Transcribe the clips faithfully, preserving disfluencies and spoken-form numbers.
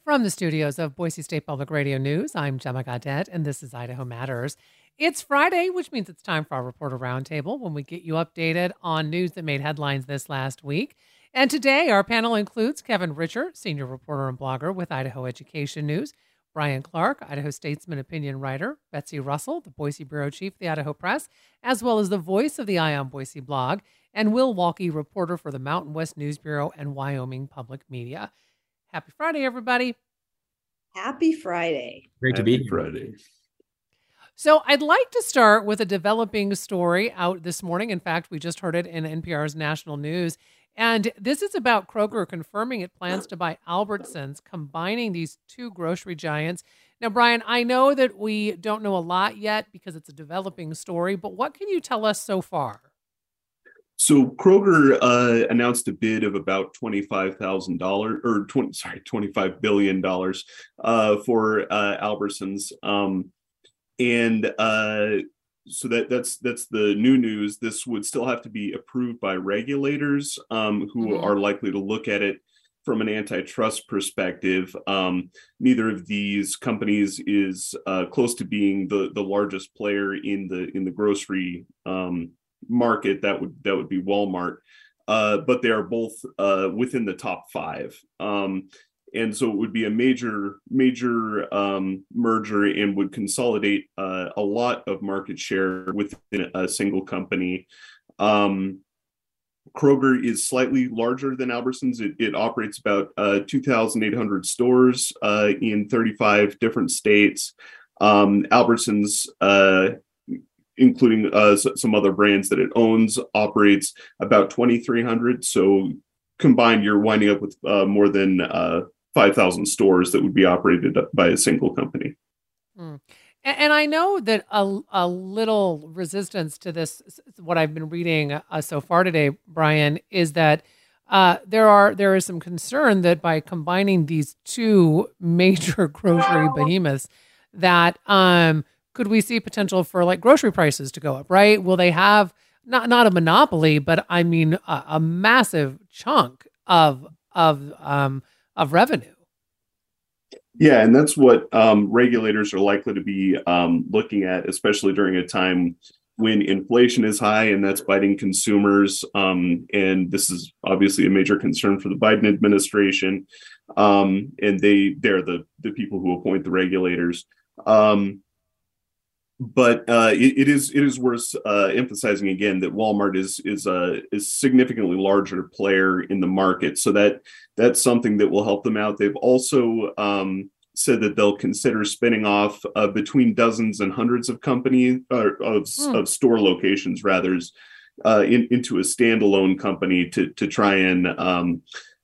From the studios of Boise State Public Radio News, I'm Gemma Gaudette, and this is Idaho Matters. It's Friday, which means it's time for our Reporter Roundtable, when we get you updated on news that made headlines this last week. And today, our panel includes Kevin Richert, senior reporter and blogger with Idaho Education News, Brian Clark, Idaho Statesman opinion writer, Betsy Russell, the Boise bureau chief of the Idaho Press, as well as the voice of the Eye on Boise blog, and Will Walke, reporter for the Mountain West News Bureau and Wyoming Public Media. Happy Friday, everybody. Happy Friday. Great to Happy be here. Friday. So I'd like to start with a developing story out this morning. In fact, we just heard it in N P R's National News. And this is about Kroger confirming it plans to buy Albertsons, combining these two grocery giants. Now, Brian, I know that we don't know a lot yet because it's a developing story, but what can you tell us so far? So Kroger uh, announced a bid of about twenty-five thousand dollars, or twenty, sorry, twenty-five billion dollars uh, for uh, Albertsons, um, and uh, so that that's that's the new news. This would still have to be approved by regulators, um, who mm-hmm. are likely to look at it from an antitrust perspective. Um, neither of these companies is uh, close to being the the largest player in the in the grocery Um, market. That would that would be Walmart, uh, but they are both uh, within the top five, um, and so it would be a major major um, merger and would consolidate uh, a lot of market share within a single company. Um, Kroger is slightly larger than Albertsons. It, it operates about uh, two thousand eight hundred stores uh, in thirty-five different states. Um, Albertsons, uh, including uh, some other brands that it owns, operates about twenty-three hundred. So combined, you're winding up with uh, more than uh, five thousand stores that would be operated by a single company. Mm. And, and I know that a, a little resistance to this, what I've been reading uh, so far today, Brian, is that uh, there are there is some concern that by combining these two major grocery behemoths, that um, could we see potential for like grocery prices to go up, right? Will they have not not a monopoly, but I mean a, a massive chunk of of um, of revenue? Yeah, and that's what um, regulators are likely to be um, looking at, especially during a time when inflation is high, and that's biting consumers. Um, and this is obviously a major concern for the Biden administration. Um, and they they're the the people who appoint the regulators. Um, But uh, it, it is it is worth uh, emphasizing again that Walmart is is a is significantly larger player in the market, so that that's something that will help them out. They've also um, said that they'll consider spinning off uh, between dozens and hundreds of companies or of, mm. of store locations, rather, uh, in, into a standalone company to to try and um,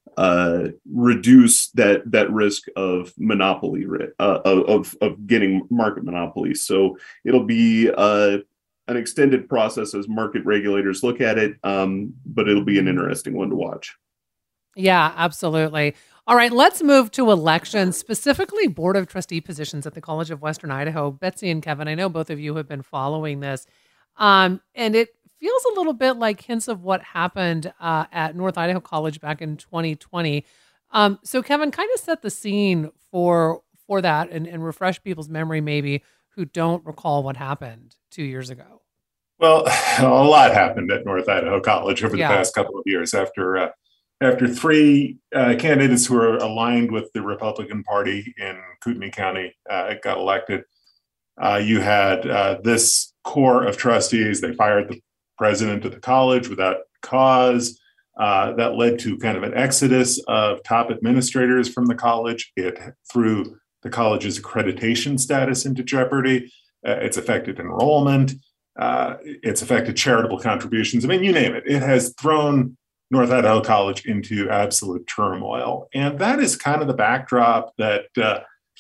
Uh, reduce that that risk of monopoly, uh, of of getting market monopoly. So it'll be uh, an extended process as market regulators look at it, um, but it'll be an interesting one to watch. Yeah, absolutely. All right, let's move to elections, specifically Board of Trustee positions at the College of Western Idaho. Betsy and Kevin, I know both of you have been following this, um, and it feels a little bit like hints of what happened uh, at North Idaho College back in twenty twenty. Um, so, Kevin, kind of set the scene for for that and, and refresh people's memory, maybe, who don't recall what happened two years ago. Well, a lot happened at North Idaho College over the yeah. past couple of years after uh, after three uh, candidates who are aligned with the Republican Party in Kootenai County uh, got elected. Uh, you had uh, this core of trustees. They fired the president of the college without cause. Uh, that led to kind of an exodus of top administrators from the college. It threw the college's accreditation status into jeopardy. Uh, it's affected enrollment. Uh, it's affected charitable contributions. I mean, you name it. It has thrown North Idaho College into absolute turmoil. And that is kind of the backdrop that uh,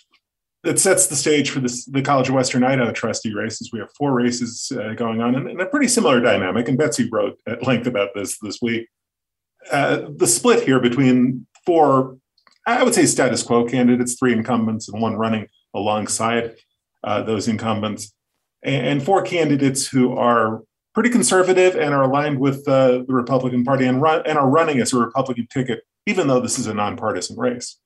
that sets the stage for this, the College of Western Idaho trustee races. We have four races uh, going on and, and a pretty similar dynamic. And Betsy wrote at length about this this week. Uh, the split here between four, I would say status quo candidates, three incumbents and one running alongside uh, those incumbents, and, and four candidates who are pretty conservative and are aligned with uh, the Republican Party and, run, and are running as a Republican ticket, even though this is a nonpartisan race.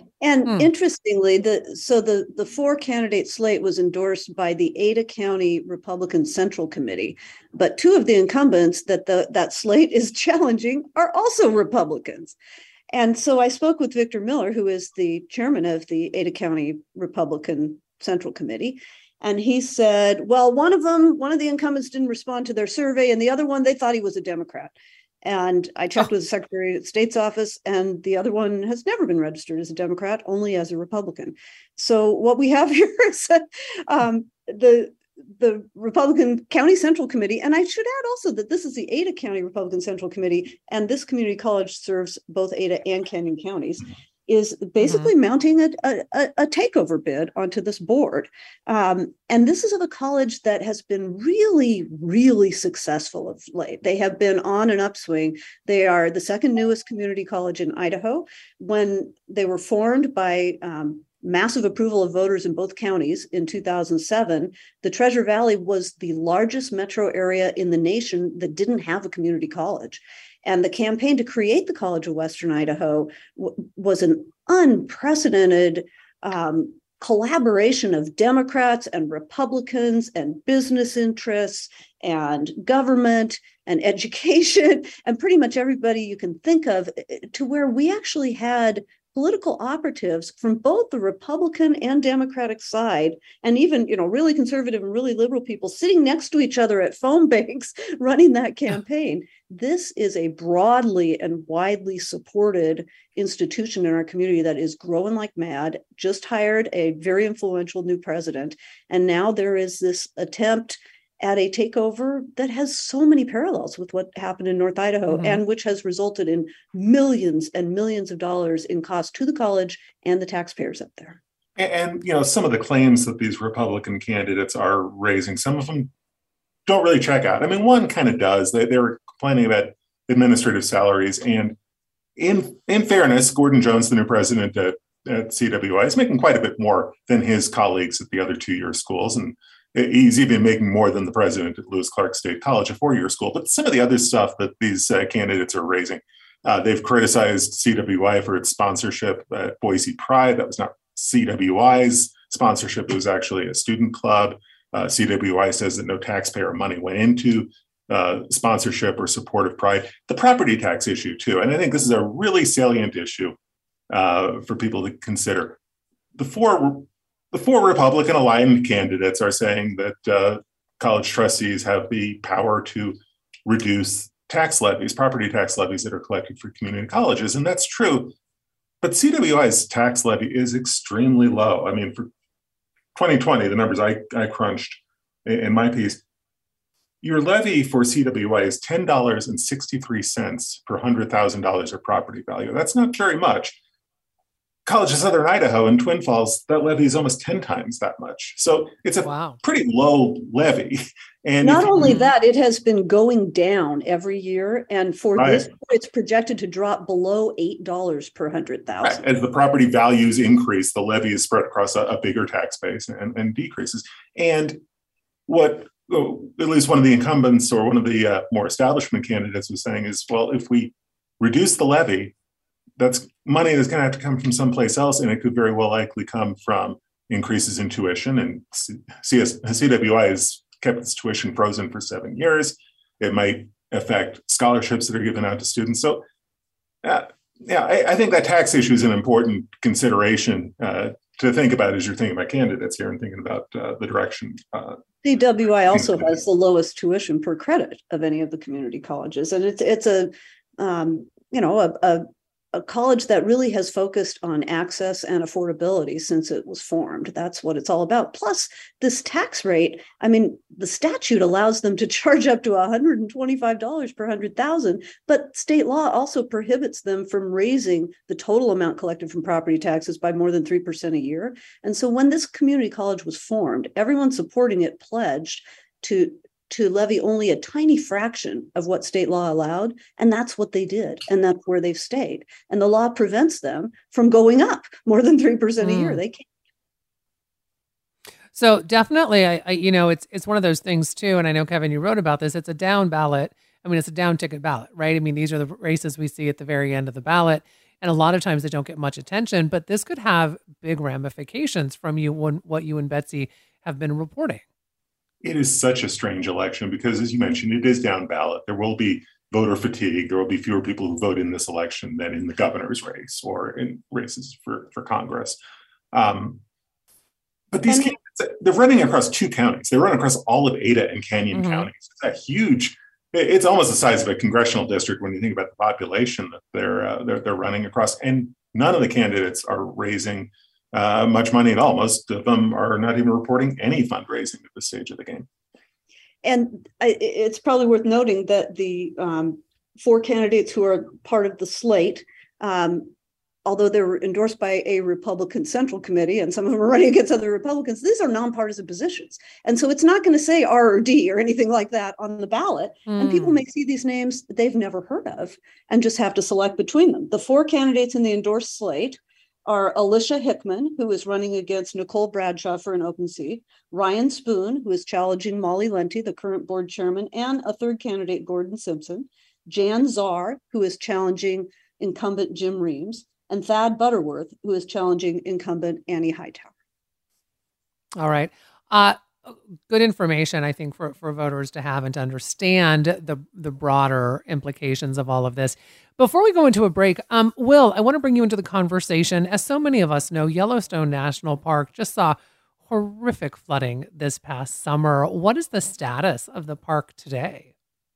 And Hmm. interestingly, the so the the four candidate slate was endorsed by the Ada County Republican Central Committee, but two of the incumbents that the that slate is challenging are also Republicans. And so I spoke with Victor Miller, who is the chairman of the Ada County Republican Central Committee. And he said, well, one of them, one of the incumbents didn't respond to their survey, and the other one, they thought he was a Democrat. And I checked Oh. with the Secretary of State's office, and the other one has never been registered as a Democrat, only as a Republican. So what we have here is um, the the Republican County Central Committee, and I should add also that this is the Ada County Republican Central Committee, and this community college serves both Ada and Canyon counties, is basically mm-hmm. mounting a, a, a takeover bid onto this board. Um, and this is of a college that has been really, really successful of late. They have been on an upswing. They are the second newest community college in Idaho. When they were formed by um, massive approval of voters in both counties in two thousand seven, the Treasure Valley was the largest metro area in the nation that didn't have a community college. And the campaign to create the College of Western Idaho w- was an unprecedented um, collaboration of Democrats and Republicans and business interests and government and education and pretty much everybody you can think of, to where we actually had political operatives from both the Republican and Democratic side, and even, you know, really conservative and really liberal people sitting next to each other at phone banks running that campaign. This is a broadly and widely supported institution in our community that is growing like mad, just hired a very influential new president. And now there is this attempt at a takeover that has so many parallels with what happened in North Idaho, mm-hmm. and which has resulted in millions and millions of dollars in cost to the college and the taxpayers up there. And, and you know, some of the claims that these Republican candidates are raising, some of them don't really check out. I mean, one kind of does. They, they were complaining about administrative salaries. And in in fairness, Gordon Jones, the new president at, at C W I, is making quite a bit more than his colleagues at the other two-year schools. And he's even making more than the president at Lewis Clark State College, a four-year school. But some of the other stuff that these uh, candidates are raising, uh, they've criticized C W I for its sponsorship at Boise Pride. That was not C W I's sponsorship. It was actually a student club. Uh, C W I says that no taxpayer money went into uh, sponsorship or support of Pride. The property tax issue, too. And I think this is a really salient issue uh, for people to consider. The four The four Republican aligned candidates are saying that uh, college trustees have the power to reduce tax levies, property tax levies that are collected for community colleges. And that's true. But C W I's tax levy is extremely low. I mean, for twenty twenty, the numbers I, I crunched in my piece, your levy for C W I is ten dollars and sixty-three cents per one hundred thousand dollars of property value. That's not very much. College of Southern Idaho in Twin Falls, that levy is almost ten times that much. So it's a wow. pretty low levy. And not only that, it has been going down every year. And for right. this, it's projected to drop below eight dollars per one hundred thousand. Right. As the property values increase, the levy is spread across a, a bigger tax base and, and decreases. And what well, at least one of the incumbents or one of the uh, more establishment candidates was saying is, well, if we reduce the levy, that's money that's going to have to come from someplace else, and it could very well likely come from increases in tuition. And C S, C W I has kept its tuition frozen for seven years. It might affect scholarships that are given out to students. So, uh, yeah, I, I think that tax issue is an important consideration uh, to think about as you're thinking about candidates here and thinking about uh, the direction. Uh, C W I also has the lowest tuition per credit of any of the community colleges, and it's it's a um, you know a, a a college that really has focused on access and affordability since it was formed. That's what it's all about. Plus, this tax rate, I mean, the statute allows them to charge up to one hundred twenty-five dollars per one hundred thousand, but state law also prohibits them from raising the total amount collected from property taxes by more than three percent a year. And so when this community college was formed, everyone supporting it pledged to to levy only a tiny fraction of what state law allowed. And that's what they did. And that's where they've stayed. And the law prevents them from going up more than three percent a year. They can't. So definitely, I, I, you know, it's it's one of those things too. And I know, Kevin, you wrote about this. It's a down ballot. I mean, it's a down ticket ballot, right? I mean, these are the races we see at the very end of the ballot. And a lot of times they don't get much attention, but this could have big ramifications from you when, what you and Betsy have been reporting. It is such a strange election because, as you mentioned, it is down ballot. There will be voter fatigue. There will be fewer people who vote in this election than in the governor's race or in races for, for Congress. Um, but these candidates, they're running across two counties. They run across all of Ada and Canyon Mm-hmm. counties. It's a huge, it's almost the size of a congressional district when you think about the population that they're, uh, they're, they're running across. And none of the candidates are raising uh, much money at all. Most of them are not even reporting any fundraising at this stage of the game. And I, it's probably worth noting that the um, four candidates who are part of the slate, um, although they were endorsed by a Republican Central Committee, and some of them are running against other Republicans, these are nonpartisan positions. And so it's not going to say R or D or anything like that on the ballot. Mm. And people may see these names that they've never heard of and just have to select between them. The four candidates in the endorsed slate are Alicia Hickman, who is running against Nicole Bradshaw for an open seat, Ryan Spoon, who is challenging Molly Lenti, the current board chairman, and a third candidate, Gordon Simpson, Jan Czar, who is challenging incumbent Jim Reams, and Thad Butterworth, who is challenging incumbent Annie Hightower. All right. Uh, good information, I think, for, for voters to have and to understand the, the broader implications of all of this. Before we go into a break, um, Will, I want to bring you into the conversation. As so many of us know, Yellowstone National Park just saw horrific flooding this past summer. What is the status of the park today?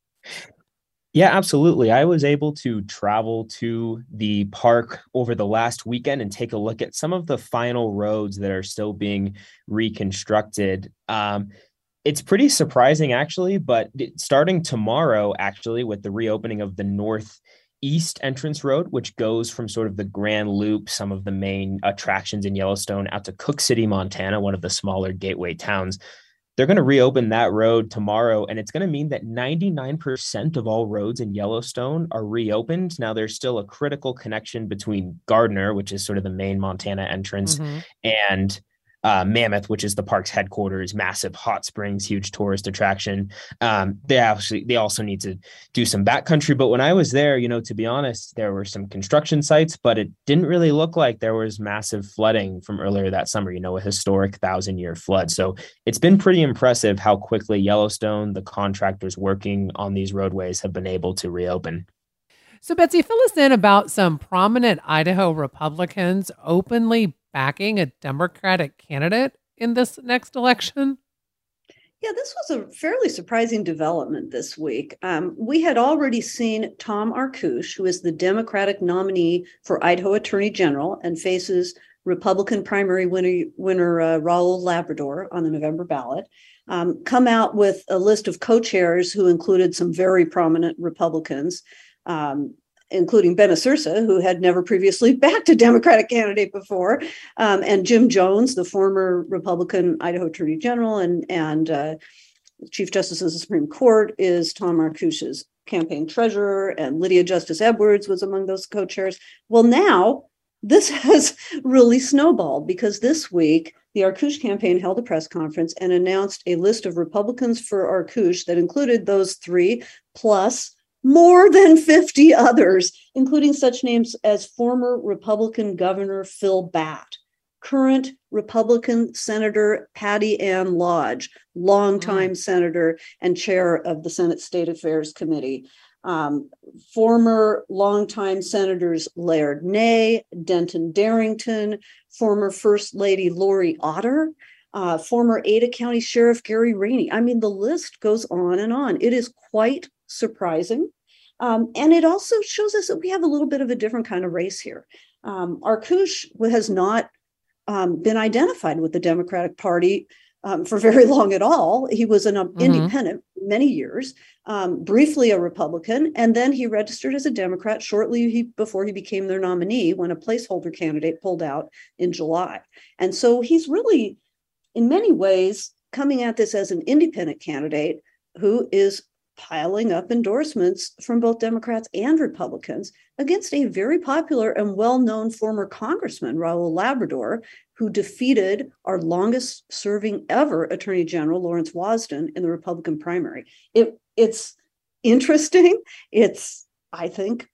Yeah, absolutely. I was able to travel to the park over the last weekend and take a look at some of the final roads that are still being reconstructed. Um, it's pretty surprising, actually, but starting tomorrow, actually, with the reopening of the Northeast Entrance Road, which goes from sort of the Grand Loop, some of the main attractions in Yellowstone, out to Cook City, Montana, one of the smaller gateway towns. They're going to reopen that road tomorrow, and it's going to mean that ninety-nine percent of all roads in Yellowstone are reopened. Now, there's still a critical connection between Gardner, which is sort of the main Montana entrance, mm-hmm. and uh, Mammoth, which is the park's headquarters, massive hot springs, huge tourist attraction. Um, they actually they also need to do some backcountry. But when I was there, you know, to be honest, there were some construction sites, but it didn't really look like there was massive flooding from earlier that summer, you know, a historic thousand year flood. So it's been pretty impressive how quickly Yellowstone, the contractors working on these roadways, have been able to reopen. So, Betsy, fill us in about some prominent Idaho Republicans openly backing a Democratic candidate in this next election. Yeah, this was a fairly surprising development this week. Um, we had already seen Tom Arkush, who is the Democratic nominee for Idaho Attorney General and faces Republican primary winner, winner uh, Raul Labrador on the November ballot, um, come out with a list of co-chairs who included some very prominent Republicans, um, including Ben Asursa, who had never previously backed a Democratic candidate before, um, and Jim Jones, the former Republican Idaho Attorney General and, and uh, Chief Justice of the Supreme Court, is Tom Arkush's campaign treasurer, and Lydia Justice Edwards was among those co-chairs. Well, now this has really snowballed because this week, the Arkush campaign held a press conference and announced a list of Republicans for Arkush that included those three, plus more than fifty others, including such names as former Republican Governor Phil Batt, current Republican Senator Patty Ann Lodge, longtime mm. senator and chair of the Senate State Affairs Committee, um, former longtime senators Laird Ney, Denton Darrington, former First Lady Lori Otter, uh, former Ada County Sheriff Gary Rainey. I mean, the list goes on and on. It is quite surprising. Um, and it also shows us that we have a little bit of a different kind of race here. Um, Arkush has not um, been identified with the Democratic Party um, for very long at all. He was an mm-hmm. independent for many years, um, briefly a Republican, and then he registered as a Democrat shortly he, before he became their nominee when a placeholder candidate pulled out in July. And so he's really, in many ways, coming at this as an independent candidate who is piling up endorsements from both Democrats and Republicans against a very popular and well-known former congressman, Raul Labrador, who defeated our longest serving ever Attorney General, Lawrence Wasden, in the Republican primary. It, it's interesting. It's, I think,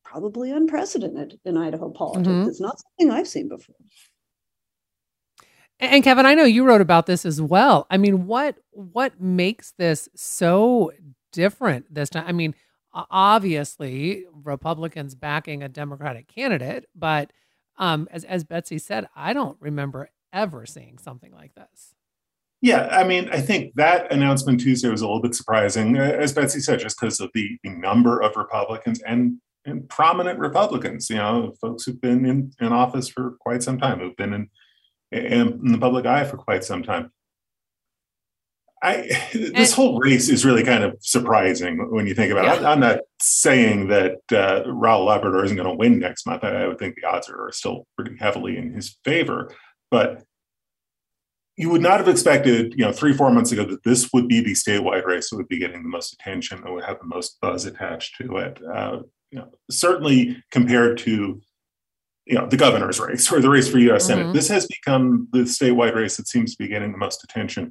probably unprecedented in Idaho politics. Mm-hmm. It's not something I've seen before. And Kevin, I know you wrote about this as well. I mean, what what makes this so different this time? I mean, obviously, Republicans backing a Democratic candidate, but um, as as Betsy said, I don't remember ever seeing something like this. Yeah, I mean, I think that announcement Tuesday was a little bit surprising, as Betsy said, just because of the, the number of Republicans and, and prominent Republicans, you know, folks who've been in, in office for quite some time, who've been in, in, in the public eye for quite some time. I this whole race is really kind of surprising when you think about it. Yeah. I'm not saying that uh, Raul Labrador isn't going to win next month. I, I would think the odds are still pretty heavily in his favor, but you would not have expected, you know, three, four months ago that this would be the statewide race that would be getting the most attention, that would have the most buzz attached to it. Uh, you know, certainly compared to, you know, the governor's race or the race for U S Mm-hmm. Senate, this has become the statewide race that seems to be getting the most attention.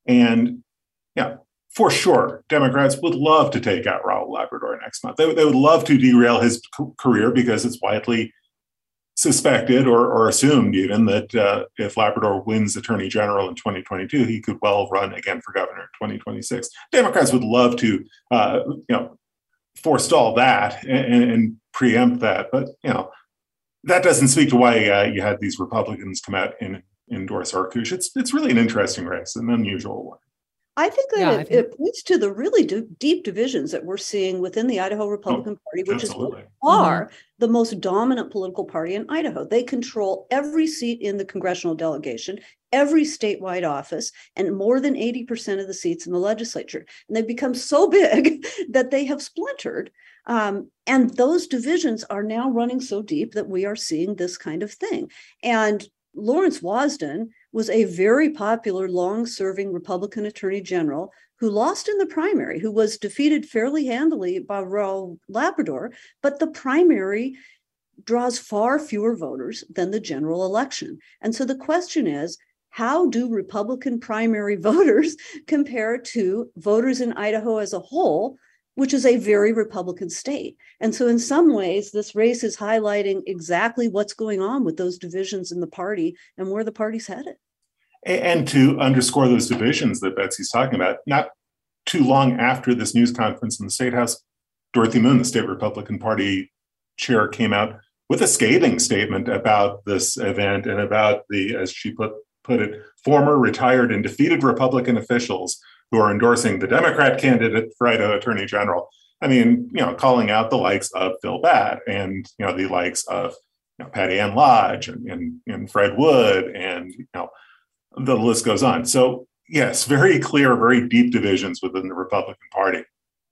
And yeah, for sure, Democrats would love to take out Raul Labrador next month. They, they would love to derail his career because it's widely suspected or, or assumed even that uh, if Labrador wins Attorney General in twenty twenty-two, he could well run again for governor in twenty twenty-six. Democrats would love to, uh, you know, forestall that and, and preempt that, but you know, that doesn't speak to why uh, you had these Republicans come out and endorse Arkush. It's it's really an interesting race, an unusual one. I think that yeah, it, think... it points to the really d- deep divisions that we're seeing within the Idaho Republican oh, Party, which absolutely. is far mm-hmm. the most dominant political party in Idaho. They control every seat in the congressional delegation, every statewide office, and more than eighty percent of the seats in the legislature. And they've become so big that they have splintered. Um, and those divisions are now running so deep that we are seeing this kind of thing. And Lawrence Wasden was a very popular, long-serving Republican Attorney General who lost in the primary, who was defeated fairly handily by Raul Labrador, but the primary draws far fewer voters than the general election. And so the question is, how do Republican primary voters compare to voters in Idaho as a whole, which is a very Republican state? And so in some ways, this race is highlighting exactly what's going on with those divisions in the party and where the party's headed. And to underscore those divisions that Betsy's talking about, not too long after this news conference in the State House, Dorothy Moon, the state Republican Party chair, came out with a scathing statement about this event and about the, as she put, put it, former retired and defeated Republican officials who are endorsing the Democrat candidate for Idaho Attorney General. I mean, you know, calling out the likes of Phil Batt and, you know, the likes of, you know, Patty Ann Lodge and, and, and Fred Wood, and, you know, the list goes on. So yes, very clear, very deep divisions within the Republican Party.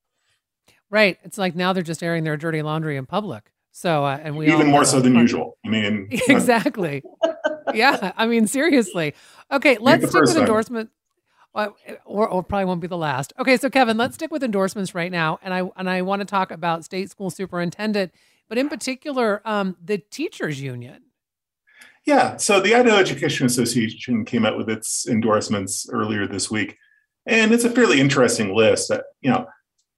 Right. It's like now they're just airing their dirty laundry in public. So, uh, and we even all more so than usual. I mean, exactly. Yeah. I mean, seriously. Okay. Let's stick with endorsement. Well, or, or probably won't be the last. Okay. So Kevin, let's stick with endorsements right now. And I, and I want to talk about state school superintendent, but in particular, um, the teachers union. Yeah, so the Idaho Education Association came out with its endorsements earlier this week, and it's a fairly interesting list that, you know,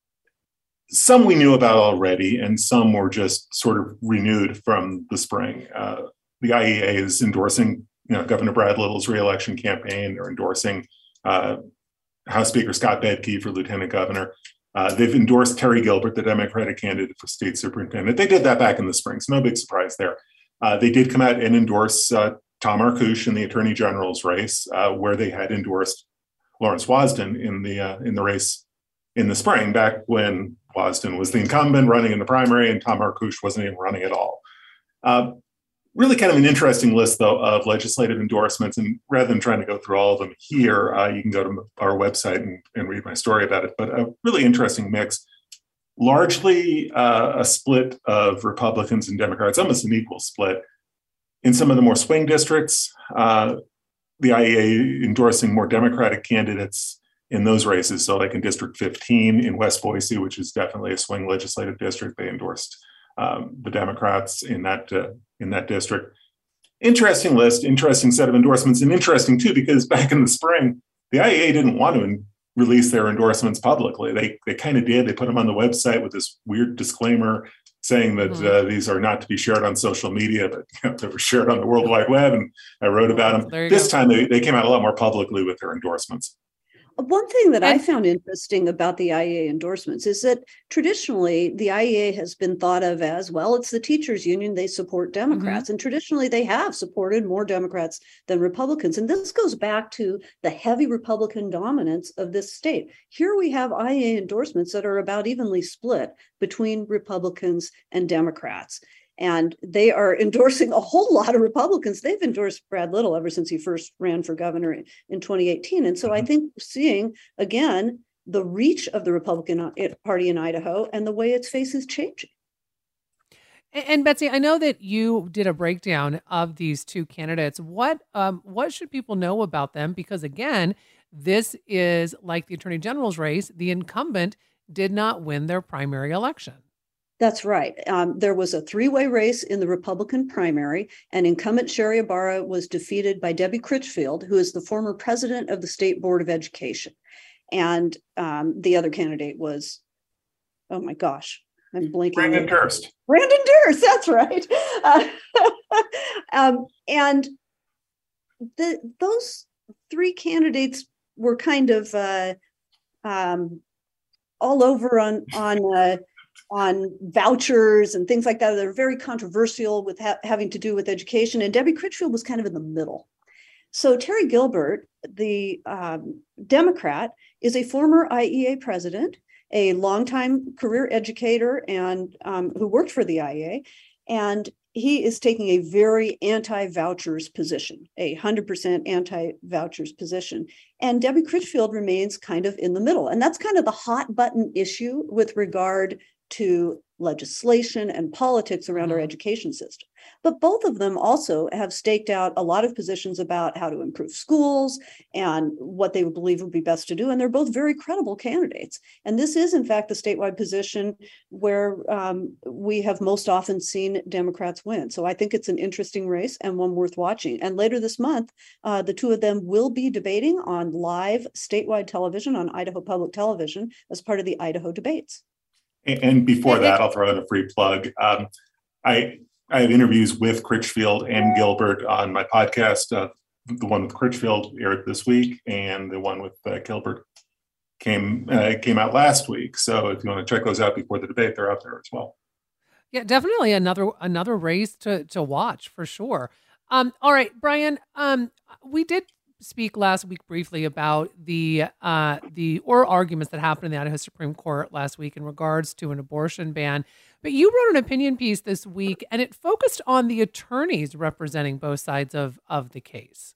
some we knew about already, and some were just sort of renewed from the spring. Uh, the I E A is endorsing, you know, Governor Brad Little's reelection campaign. They're endorsing uh, House Speaker Scott Bedke for lieutenant governor. Uh, they've endorsed Terry Gilbert, the Democratic candidate for state superintendent. They did that back in the spring, so no big surprise there. Uh, they did come out and endorse uh, Tom Arkush in the Attorney General's race, uh, where they had endorsed Lawrence Wasden in the uh, in the race in the spring, back when Wasden was the incumbent running in the primary and Tom Arkush wasn't even running at all. Uh, really kind of an interesting list, though, of legislative endorsements. And rather than trying to go through all of them here, uh, you can go to our website and, and read my story about it. But a really interesting mix. Largely uh, a split of Republicans and Democrats, almost an equal split. In some of the more swing districts, uh, the I E A endorsing more Democratic candidates in those races. So like in District fifteen in West Boise, which is definitely a swing legislative district, they endorsed um, the Democrats in that, uh, in that district. Interesting list, interesting set of endorsements, and interesting too, because back in the spring, the I E A didn't want to release their endorsements publicly. They they kind of did. They put them on the website with this weird disclaimer saying that Mhm. uh, these are not to be shared on social media, but you know, they were shared on the World Wide Web, and I wrote about Oh, them. there you This go. time they, they came out a lot more publicly with their endorsements. One thing that I And- found interesting about the I E A endorsements is that traditionally the I E A has been thought of as, well, it's the teachers union, they support Democrats. And traditionally they have supported more Democrats than Republicans. And this goes back to the heavy Republican dominance of this state. Here we have I E A endorsements that are about evenly split between Republicans and Democrats. And they are endorsing a whole lot of Republicans. They've endorsed Brad Little ever since he first ran for governor in twenty eighteen. And so mm-hmm. I think we're seeing, again, the reach of the Republican Party in Idaho and the way its face is changing. And, and Betsy, I know that you did a breakdown of these two candidates. What um, what should people know about them? Because again, this is like the Attorney General's race. The incumbent did not win their primary election. That's right. Um, there was a three-way race in the Republican primary, and incumbent Sherry Ibarra was defeated by Debbie Critchfield, who is the former president of the State Board of Education. And um, the other candidate was, oh my gosh, I'm blanking. Brandon Durst. Brandon Durst, that's right. Uh, um, and the, those three candidates were kind of uh, um, all over on on. Uh, on vouchers and things like that. They're very controversial with ha- having to do with education. And Debbie Critchfield was kind of in the middle. So Terry Gilbert, the um, Democrat, is a former I E A president, a longtime career educator, and um, who worked for the I E A. And he is taking a very anti-vouchers position, a one hundred percent anti-vouchers position. And Debbie Critchfield remains kind of in the middle. And that's kind of the hot button issue with regard to legislation and politics around our education system. But both of them also have staked out a lot of positions about how to improve schools and what they would believe would be best to do. And they're both very credible candidates. And this is, in fact, the statewide position where um, we have most often seen Democrats win. So I think it's an interesting race and one worth watching. And later this month, uh, the two of them will be debating on live statewide television on Idaho Public Television as part of the Idaho debates. And before that, I'll throw in a free plug. Um, I I have interviews with Critchfield and Gilbert on my podcast. Uh, the one with Critchfield aired this week, and the one with uh, Gilbert came uh, came out last week. So if you want to check those out before the debate, they're out there as well. Yeah, definitely another another race to to watch for sure. Um, all right, Brian. Um, we did speak last week briefly about the uh, the oral arguments that happened in the Idaho Supreme Court last week in regards to an abortion ban. But you wrote an opinion piece this week, and it focused on the attorneys representing both sides of, of the case.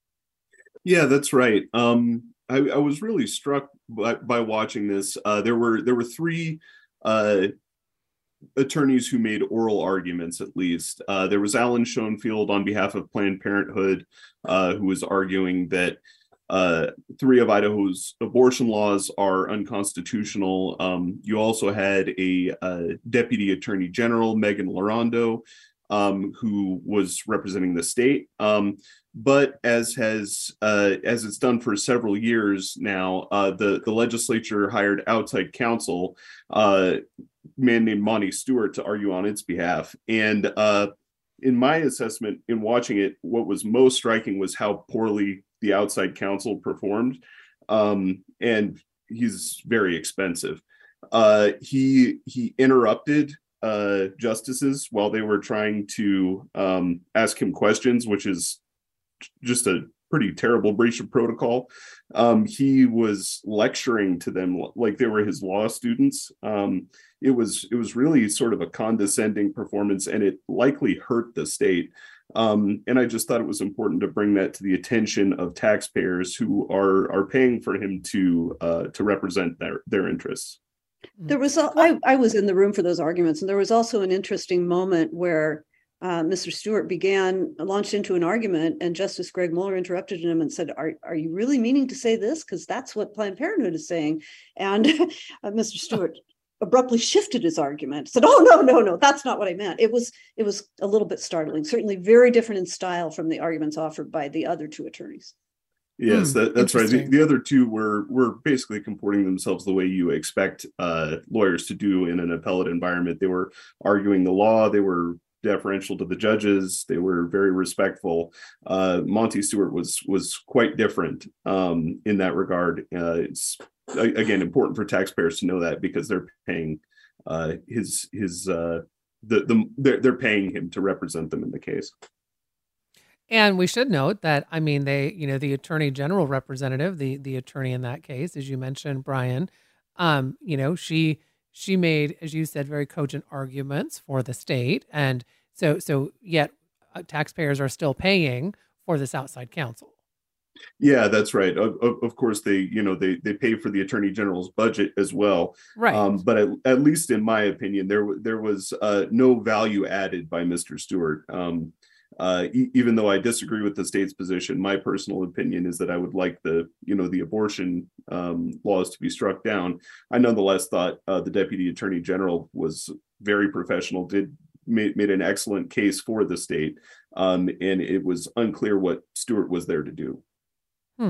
Yeah, that's right. Um, I, I was really struck by, by watching this. Uh, there were there were three uh, attorneys who made oral arguments, at least. Uh, there was Alan Schoenfield on behalf of Planned Parenthood, uh, who was arguing that uh, three of Idaho's abortion laws are unconstitutional. Um, you also had a, a Deputy Attorney General, Megan Larondo, um, who was representing the state. Um, but as has uh, as it's done for several years now, uh, the, the legislature hired outside counsel, uh, man named Monty Stewart, to argue on its behalf. And uh, in my assessment, in watching it, what was most striking was how poorly the outside counsel performed. Um, and he's very expensive. Uh, he he interrupted uh, justices while they were trying to um, ask him questions, which is just a pretty terrible breach of protocol. Um, he was lecturing to them like they were his law students. Um, it was it was really sort of a condescending performance, and it likely hurt the state. Um, and I just thought it was important to bring that to the attention of taxpayers who are are paying for him to uh, to represent their their interests. There was a, I, I was in the room for those arguments, and there was also an interesting moment where Uh, Mister Stewart began, launched into an argument, and Justice Greg Mueller interrupted him and said, are, are you really meaning to say this? Because that's what Planned Parenthood is saying. And uh, Mister Stewart abruptly shifted his argument, said, oh, no, no, no, that's not what I meant. It was, it was a little bit startling, certainly very different in style from the arguments offered by the other two attorneys. Yes, Hmm, that, that's right. The, interesting. the other two were were basically comporting themselves the way you expect uh, lawyers to do in an appellate environment. They were arguing the law. They were deferential to the judges. They were very respectful. Uh, Monty Stewart was was quite different um, in that regard. Uh, it's again important for taxpayers to know that because they're paying uh, his his uh, the the they're, they're paying him to represent them in the case. And we should note that, I mean, they, you know, the attorney general representative, the the attorney in that case, as you mentioned, Brian, um, you know, she she made, as you said, very cogent arguments for the state, and so so yet uh, taxpayers are still paying for this outside counsel. Yeah, that's right. Of, of, of course, they you know they they pay for the attorney general's budget as well. Right. Um, but at, at least in my opinion, there there was uh, no value added by Mister Stewart. Um, uh, e- even though I disagree with the state's position, my personal opinion is that I would like the you know the abortion um, laws to be struck down. I nonetheless thought uh, the deputy attorney general was very professional, did made, made an excellent case for the state, um, and it was unclear what Stewart was there to do. Hmm.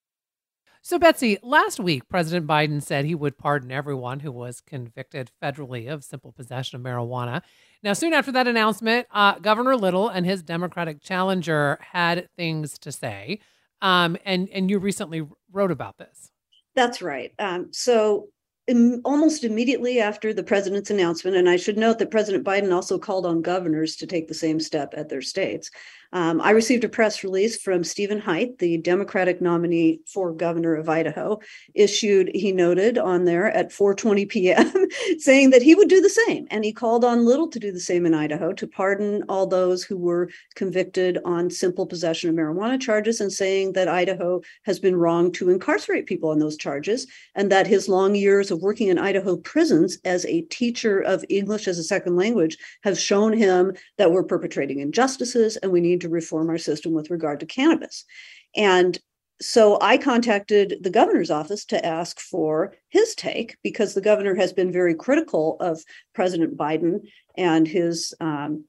So, Betsy, last week, President Biden said he would pardon everyone who was convicted federally of simple possession of marijuana. Now, soon after that announcement, uh, Governor Little and his Democratic challenger had things to say. Um, and, and you recently wrote about this. That's right. Um, so im- almost immediately after the president's announcement, and I should note that President Biden also called on governors to take the same step at their states. Um, I received a press release from Stephen Haidt, the Democratic nominee for governor of Idaho, issued, he noted on there at four twenty p.m., saying that he would do the same. And he called on Little to do the same in Idaho, to pardon all those who were convicted on simple possession of marijuana charges, and saying that Idaho has been wrong to incarcerate people on those charges, and that his long years of working in Idaho prisons as a teacher of English as a second language have shown him that we're perpetrating injustices and we need to reform our system with regard to cannabis. And so I contacted the governor's office to ask for his take, because the governor has been very critical of President Biden and his um,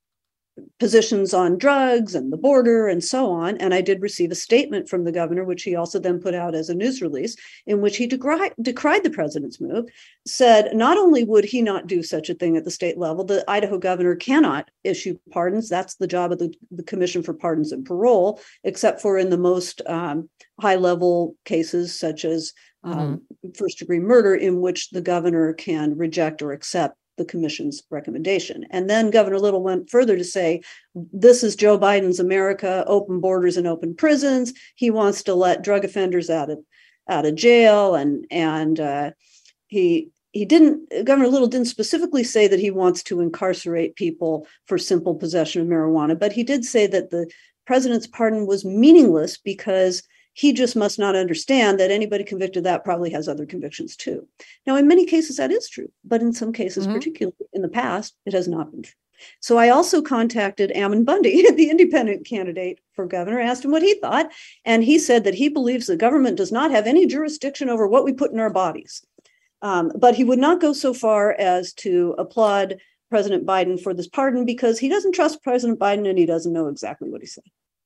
positions on drugs and the border and so on. And I did receive a statement from the governor, which he also then put out as a news release, in which he decried, decried the president's move, said not only would he not do such a thing at the state level, the Idaho governor cannot issue pardons. That's the job of the, the Commission for Pardons and Parole, except for in the most um, high-level cases, such as um, mm-hmm. first-degree murder, in which the governor can reject or accept the commission's recommendation. And then Governor Little went further to say, this is Joe Biden's America, open borders and open prisons. He wants to let drug offenders out of out of jail. And and uh, he he didn't, Governor Little didn't specifically say that he wants to incarcerate people for simple possession of marijuana, but he did say that the president's pardon was meaningless because he just must not understand that anybody convicted of that probably has other convictions too. Now, in many cases, that is true, but in some cases, mm-hmm. particularly in the past, it has not been true. So I also contacted Ammon Bundy, the independent candidate for governor, asked him what he thought. And he said that he believes the government does not have any jurisdiction over what we put in our bodies. Um, but he would not go so far as to applaud President Biden for this pardon, because he doesn't trust President Biden and he doesn't know exactly what he said.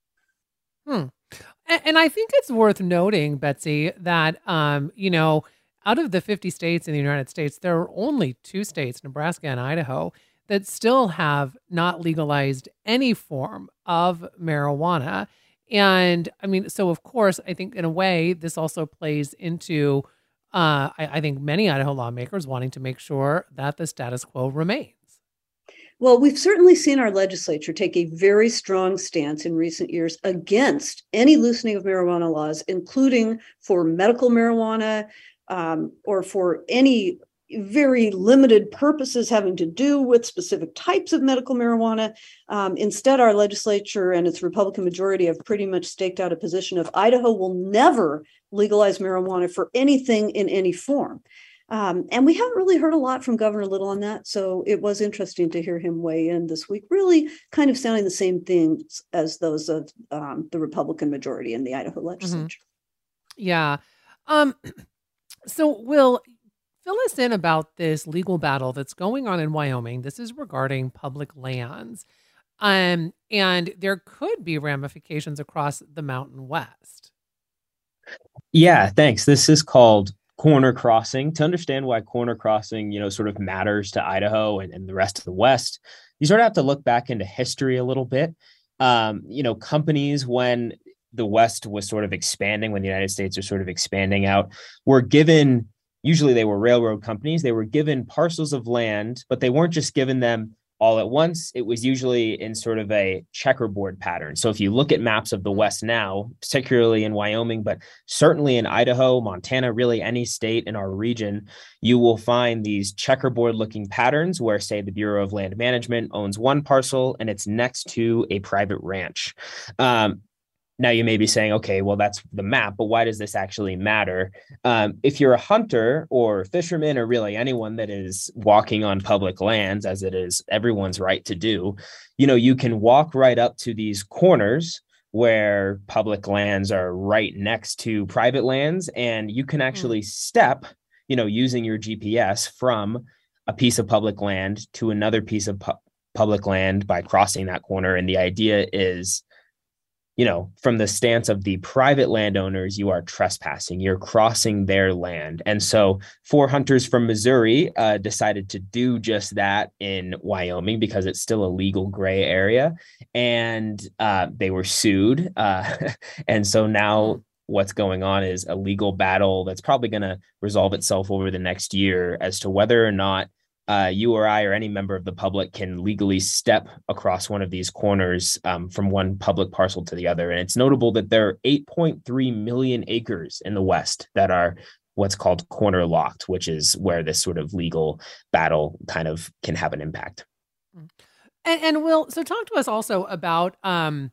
Hmm. And I think it's worth noting, Betsy, that, um, you know, out of the fifty states in the United States, there are only two states, Nebraska and Idaho, that still have not legalized any form of marijuana. And I mean, so of course, I think in a way, this also plays into, uh, I, I think many Idaho lawmakers wanting to make sure that the status quo remains. Well, we've certainly seen our legislature take a very strong stance in recent years against any loosening of marijuana laws, including for medical marijuana um, or for any very limited purposes having to do with specific types of medical marijuana. Um, instead, our legislature and its Republican majority have pretty much staked out a position of Idaho will never legalize marijuana for anything in any form. Um, and we haven't really heard a lot from Governor Little on that. So it was interesting to hear him weigh in this week, really kind of sounding the same things as those of um, the Republican majority in the Idaho legislature. Mm-hmm. Yeah. Um, so, Will, fill us in about this legal battle that's going on in Wyoming. This is regarding public lands. Um, and there could be ramifications across the Mountain West. Yeah, thanks. This is called corner crossing. To understand why corner crossing, you know, sort of matters to Idaho and, and the rest of the West, you sort of have to look back into history a little bit. Um, you know, companies, when the West was sort of expanding, when the United States was sort of expanding out, were given, usually they were railroad companies, they were given parcels of land, but they weren't just given them all at once. It was usually in sort of a checkerboard pattern. So if you look at maps of the West now, particularly in Wyoming, but certainly in Idaho, Montana, really any state in our region, you will find these checkerboard looking patterns where, say, the Bureau of Land Management owns one parcel and it's next to a private ranch. Um, Now you may be saying, okay, well, that's the map, but why does this actually matter? Um, if you're a hunter or fisherman or really anyone that is walking on public lands, as it is everyone's right to do, you know, you can walk right up to these corners where public lands are right next to private lands, and you can actually step, you know, using your G P S from a piece of public land to another piece of pu- public land by crossing that corner. And the idea is, you know, from the stance of the private landowners, you are trespassing, you're crossing their land. And so four hunters from Missouri uh, decided to do just that in Wyoming because it's still a legal gray area. And uh, they were sued. Uh, and so now what's going on is a legal battle that's probably going to resolve itself over the next year as to whether or not Uh, you or I or any member of the public can legally step across one of these corners um, from one public parcel to the other. And it's notable that there are eight point three million acres in the West that are what's called corner locked, which is where this sort of legal battle kind of can have an impact. And, and Will, so talk to us also about um,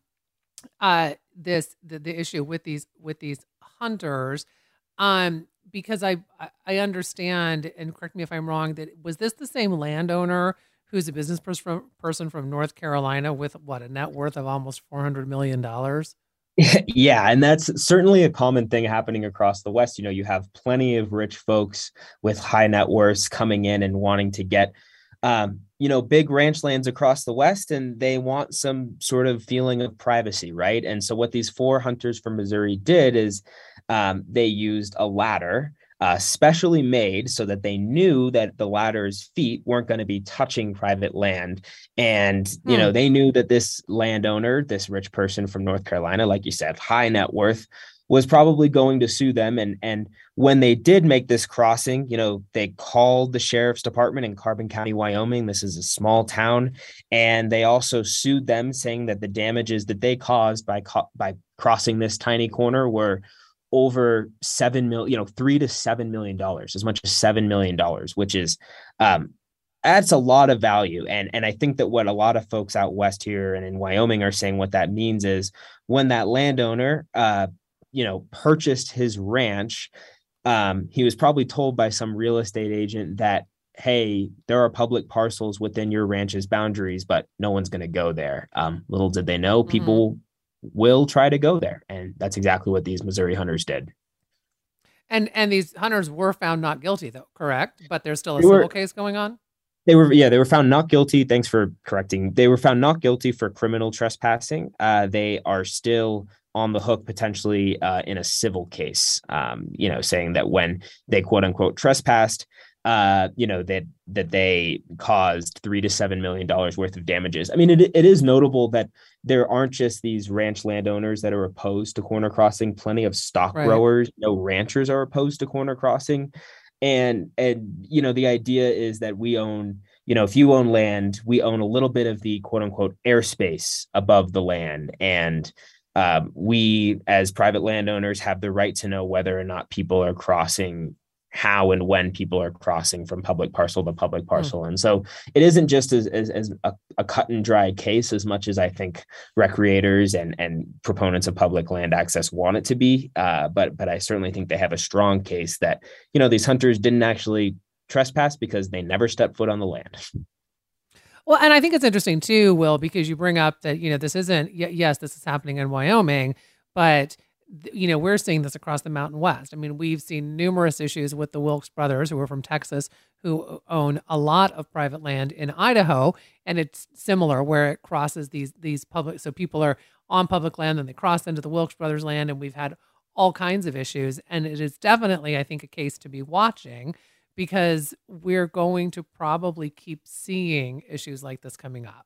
uh, this the, the issue with these with these hunters. Um, because I I understand, and correct me if I'm wrong, that was this the same landowner who's a business pers- from, person from North Carolina with what, a net worth of almost four hundred million dollars? Yeah, and that's certainly a common thing happening across the West. You know, you have plenty of rich folks with high net worths coming in and wanting to get, um, you know, big ranch lands across the West, and they want some sort of feeling of privacy, right? And so what these four hunters from Missouri did is um, they used a ladder uh, specially made so that they knew that the ladder's feet weren't going to be touching private land. And, you hmm. know, they knew that this landowner, this rich person from North Carolina, like you said, high net worth, was probably going to sue them. And, and when they did make this crossing, you know, they called the sheriff's department in Carbon County, Wyoming. This is a small town. And they also sued them, saying that the damages that they caused by, co- by crossing this tiny corner were over seven million, you know, three to seven million dollars, as much as seven million dollars, which is, um, that's a lot of value. And, and I think that what a lot of folks out West here and in Wyoming are saying, what that means is when that landowner, uh, you know, purchased his ranch, um, he was probably told by some real estate agent that, hey, there are public parcels within your ranch's boundaries, but no one's going to go there. Um, little did they know, people mm-hmm. will try to go there. And that's exactly what these Missouri hunters did. And and these hunters were found not guilty, though, correct? But there's still a they civil were, case going on? They were, yeah, they were found not guilty. Thanks for correcting. They were found not guilty for criminal trespassing. Uh, they are still on the hook potentially uh, in a civil case, um, you know, saying that when they quote unquote trespassed, uh, you know, that that they caused three to seven million dollars worth of damages. I mean, it it is notable that there aren't just these ranch landowners that are opposed to corner crossing. Plenty of stock right. growers, you know, ranchers are opposed to corner crossing. And, and, you know, the idea is that we own, you know, if you own land, we own a little bit of the quote unquote airspace above the land. And um, we as private landowners have the right to know whether or not people are crossing, how and when people are crossing from public parcel to public parcel. Mm. And so it isn't just as, as, as a, a cut and dry case as much as I think recreators and, and proponents of public land access want it to be. Uh, but, but I certainly think they have a strong case that, you know, these hunters didn't actually trespass because they never stepped foot on the land. Well, and I think it's interesting too, Will, because you bring up that, you know, this isn't, yes, this is happening in Wyoming, but you know, we're seeing this across the Mountain West. I mean, we've seen numerous issues with the Wilkes brothers, who are from Texas, who own a lot of private land in Idaho. And it's similar where it crosses these, these public, so people are on public land and they cross into the Wilkes brothers land. And we've had all kinds of issues. And it is definitely, I think, a case to be watching, because we're going to probably keep seeing issues like this coming up.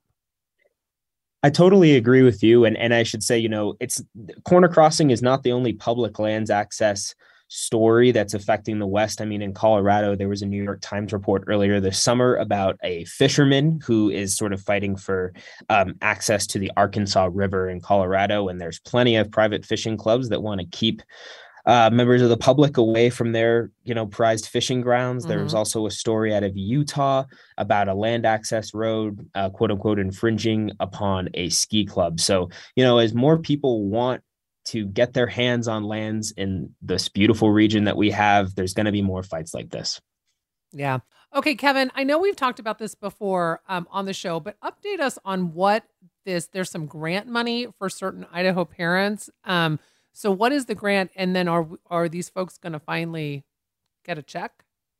I totally agree with you. And, and I should say, you know, it's Corner Crossing is not the only public lands access story that's affecting the West. I mean, in Colorado, there was a New York Times report earlier this summer about a fisherman who is sort of fighting for um, access to the Arkansas River in Colorado. And there's plenty of private fishing clubs that want to keep uh, members of the public away from their, you know, prized fishing grounds. Mm-hmm. There was also a story out of Utah about a land access road, uh, quote unquote, infringing upon a ski club. So, you know, as more people want to get their hands on lands in this beautiful region that we have, there's going to be more fights like this. Yeah. Okay, Kevin, I know we've talked about this before um, on the show, but update us on what this, there's some grant money for certain Idaho parents. Um, so what is the grant? And then are, are these folks going to finally get a check?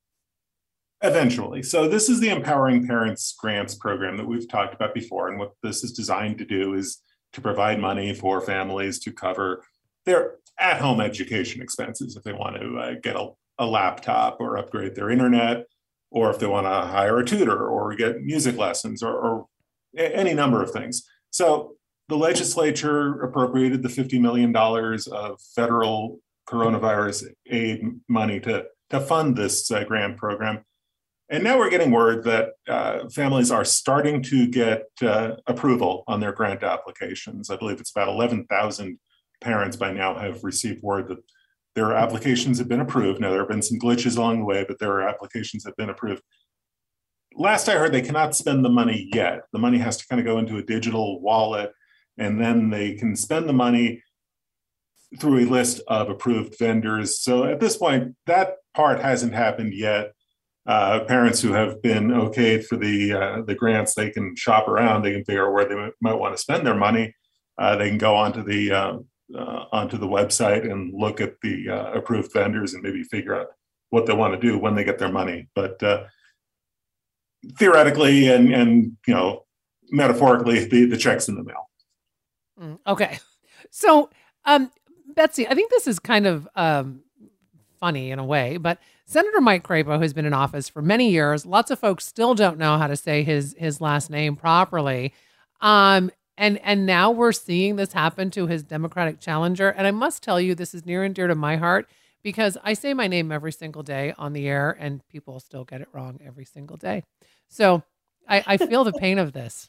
Eventually. So this is the Empowering Parents Grants program that we've talked about before. And what this is designed to do is to provide money for families to cover their at-home education expenses if they want to uh, get a, a laptop or upgrade their internet, or if they want to hire a tutor or get music lessons, or, or any number of things. So the legislature appropriated the fifty million dollars of federal coronavirus aid money to, to fund this uh, grant program. And now we're getting word that uh, families are starting to get uh, approval on their grant applications. I believe it's about eleven thousand parents by now have received word that their applications have been approved. Now, there have been some glitches along the way, but their applications have been approved. Last I heard, they cannot spend the money yet. The money has to kind of go into a digital wallet, and then they can spend the money through a list of approved vendors. So at this point, that part hasn't happened yet. Uh, parents who have been okayed for the uh, the grants, they can shop around. They can figure out where they might want to spend their money. Uh, they can go onto the uh, uh, onto the website and look at the uh, approved vendors and maybe figure out what they want to do when they get their money. But uh, theoretically and and you know metaphorically, the the check's in the mail. Mm, okay, so um, Betsy, I think this is kind of um, funny in a way, but Senator Mike Crapo has been in office for many years. Lots of folks still don't know how to say his his last name properly. Um, and and now we're seeing this happen to his Democratic challenger. And I must tell you, this is near and dear to my heart, because I say my name every single day on the air and people still get it wrong every single day. So I, I feel the pain of this.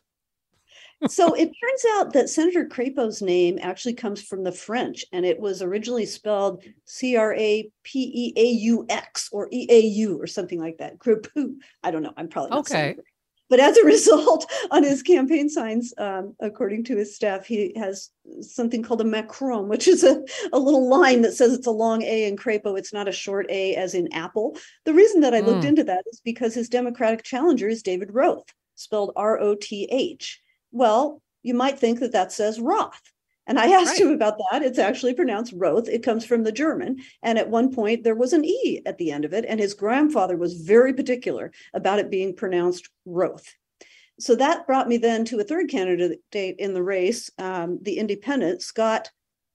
So it turns out that Senator Crapo's name actually comes from the French, and it was originally spelled C R A P E A U X or E A U or something like that. Crapu. I don't know. I'm probably not saying it. But as a result, on his campaign signs, um, according to his staff, he has something called a Macron, which is a, a little line that says it's a long A in Crapo. It's not a short A as in apple. The reason that I mm. looked into that is because his Democratic challenger is David Roth, spelled R O T H. Well, you might think that that says Roth. And I asked right. him about that. It's actually pronounced Roth. It comes from the German. And at one point, there was an E at the end of it. And his grandfather was very particular about it being pronounced Roth. So that brought me then to a third candidate in the race, um, the independent, Scott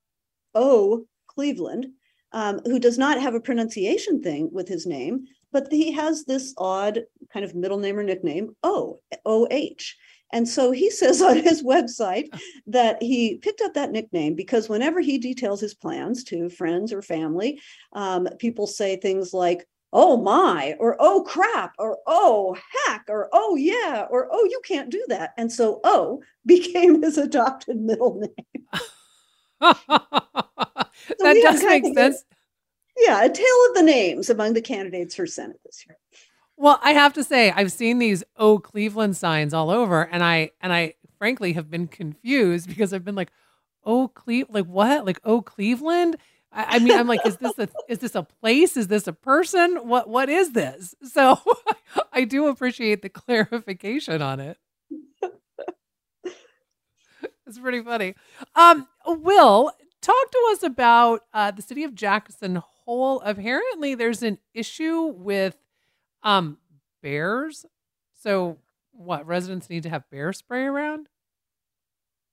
O. Cleveland, um, who does not have a pronunciation thing with his name, but he has this odd kind of middle name or nickname, O, O H. And so he says on his website that he picked up that nickname because whenever he details his plans to friends or family, um, people say things like, oh my, or oh crap, or oh heck, or oh yeah, or oh you can't do that. And so O became his adopted middle name. So that does make sense. A, yeah, a tale of the names among the candidates for Senate this year. Well, I have to say, I've seen these "Oh Cleveland" signs all over, and I and I frankly have been confused because I've been like, "Oh Cle, like what? Like oh Cleveland?" I, I mean, I'm like, is this a is this a place? Is this a person? What what is this? So I do appreciate the clarification on it. It's pretty funny. Um, Will, talk to us about uh, the city of Jackson Hole. Apparently, there's an issue with Um, bears. So what, residents need to have bear spray around?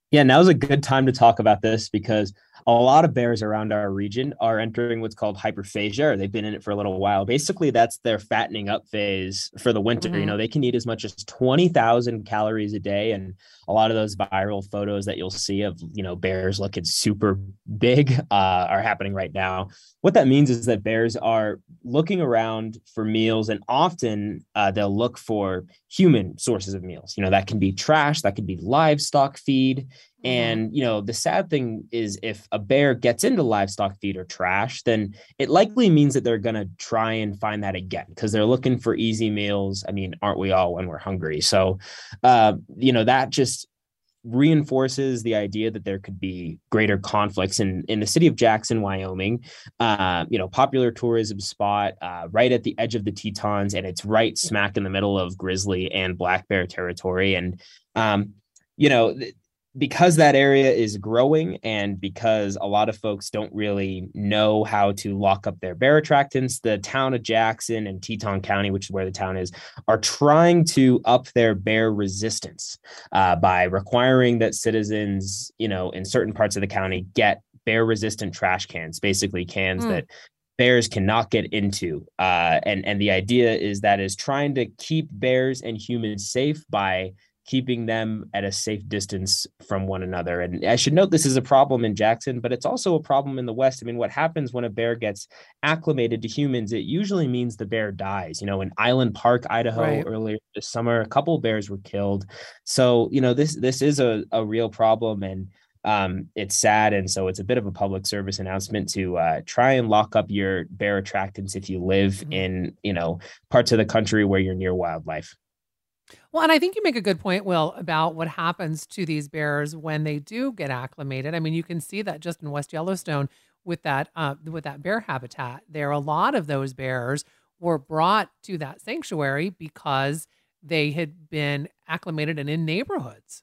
Yeah, now's a good time to talk about this because a lot of bears around our region are entering what's called hyperphagia, or they've been in it for a little while. Basically, that's their fattening up phase for the winter. You Mhm. know, they can eat as much as twenty thousand calories a day. And a lot of those viral photos that you'll see of, you know, bears looking super big uh, are happening right now. What that means is that bears are looking around for meals, and often uh, they'll look for human sources of meals. You know, that can be trash, that could be livestock feed. Mhm. And, you know, the sad thing is if a bear gets into livestock feed or trash, then it likely means that they're going to try and find that again because they're looking for easy meals. I mean, aren't we all when we're hungry? So, uh, you know, that just reinforces the idea that there could be greater conflicts in, in the city of Jackson, Wyoming, uh, you know, popular tourism spot uh, right at the edge of the Tetons. And it's right smack in the middle of grizzly and black bear territory. And, um, you know, th- because that area is growing and because a lot of folks don't really know how to lock up their bear attractants, the town of Jackson and Teton County, which is where the town is, are trying to up their bear resistance uh, by requiring that citizens, you know, in certain parts of the county get bear resistant trash cans, basically cans Mm. that bears cannot get into. Uh, and, and the idea is that is trying to keep bears and humans safe by keeping them at a safe distance from one another. And I should note this is a problem in Jackson, but it's also a problem in the West. I mean, what happens when a bear gets acclimated to humans, it usually means the bear dies. You know, in Island Park, Idaho, Right. earlier this summer, a couple of bears were killed. So, you know, this this is a, a real problem, and um, it's sad. And so it's a bit of a public service announcement to uh, try and lock up your bear attractants if you live Mhm. in, you know, parts of the country where you're near wildlife. Well, and I think you make a good point, Will, about what happens to these bears when they do get acclimated. I mean, you can see that just in West Yellowstone with that uh, with that bear habitat. There, a lot of those bears were brought to that sanctuary because they had been acclimated and in neighborhoods.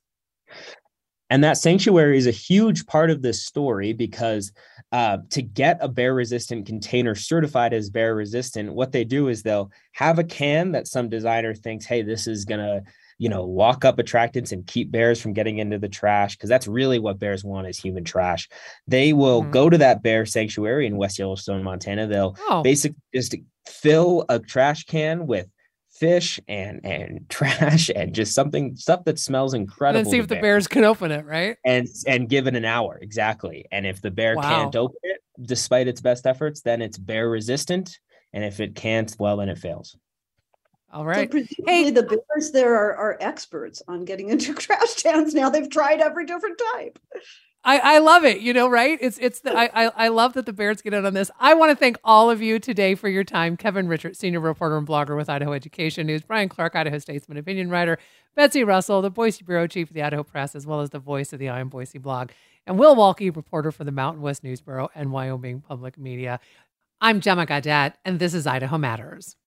And that sanctuary is a huge part of this story because uh, to get a bear resistant container certified as bear resistant, what they do is they'll have a can that some designer thinks, hey, this is going to, you know, lock up attractants and keep bears from getting into the trash, because that's really what bears want is human trash. They will Mhm. go to that bear sanctuary in West Yellowstone, Montana. They'll Oh, basically just fill a trash can with fish and and trash and just something stuff that smells and incredible then see to if the bears bears can open it, right? and and give it an hour exactly. And if the bear can't Wow. open it despite its best efforts, then it's bear resistant. And if it can't, well, then it fails. All So right. presumably Hey, the bears there are, are experts on getting into trash cans now. They've tried every different type. I, I love it, you know, right? It's it's the, I, I I love that the Bears get in on this. I want to thank all of you today for your time. Kevin Richert, senior reporter and blogger with Idaho Education News, Brian Clark, Idaho Statesman opinion writer, Betsy Russell, the Boise bureau chief of the Idaho Press, as well as the voice of the I Am Boise blog, and Will Walke, reporter for the Mountain West News Bureau and Wyoming Public Media. I'm Gemma Gadet, and this is Idaho Matters.